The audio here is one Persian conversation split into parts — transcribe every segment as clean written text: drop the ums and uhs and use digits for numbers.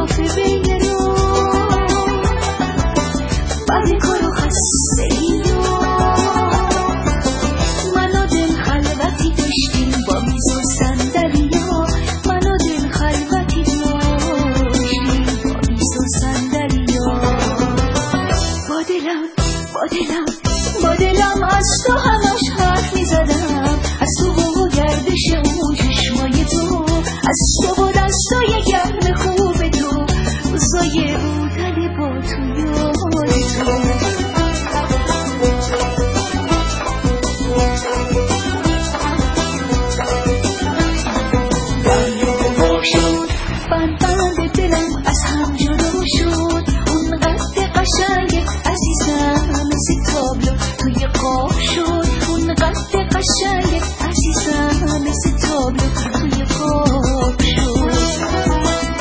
کافه بین رو بعد کارو خسته ای من و دل خلوتی داشتیم با میز و صندلیا من و دل خلوتی داشتیم با میز و صندلیا با دلم از تو همش حرف میزدم از تو و گردش اون چشمای تو از تو و دستای گرم خوب تو روزای بودن با تو یاد تو بند دلم از هم جدا شد اون قد قشنگ عزیزم مثل تابلو توی قاب شد اون قد قشنگ عزیزم مثل تابلو توی قاب شد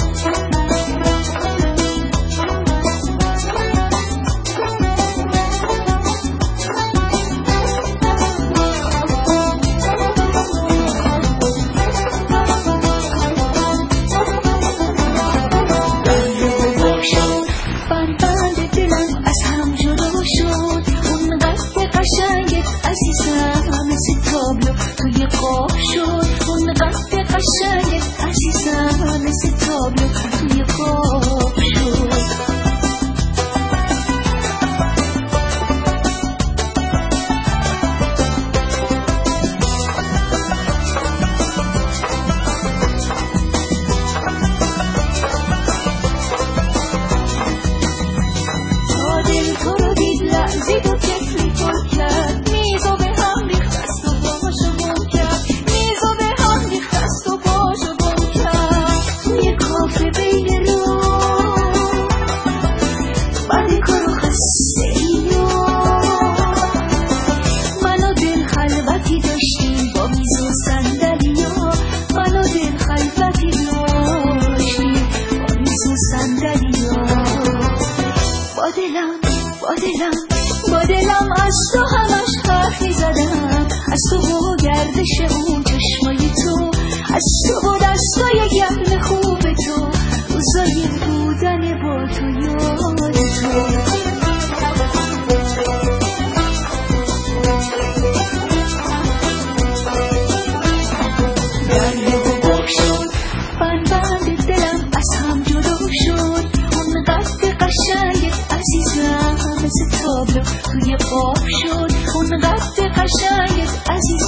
بند دلم از هم جدا شد اون قد قشنگ عزیزم مثل تابلو توی قاب شد اون قد قشنگ عزیزم مثل تابلو توی قاب شد زید و کفلی پر کرد میزو به هم ریخت است و باشو گم کرد میزو به هم ریخت است و باشو گم کرد توی کافه بین رو بعد کارو خسته ای من و دل خلوتی داشتیم با میز و صندلیا من و دل خلوتی داشتیم با میز و صندلیا با دلم از تو همش حرف میزدم از تو و گردش اون چشمای تو از تو و دستای گرم خوب تو روزای بودن با تو یاد تو بند دلم از هم جدا شد اون قد قشنگ عزیزم مثل تابلو توی قاب شد اون قد قشنگ عزیزم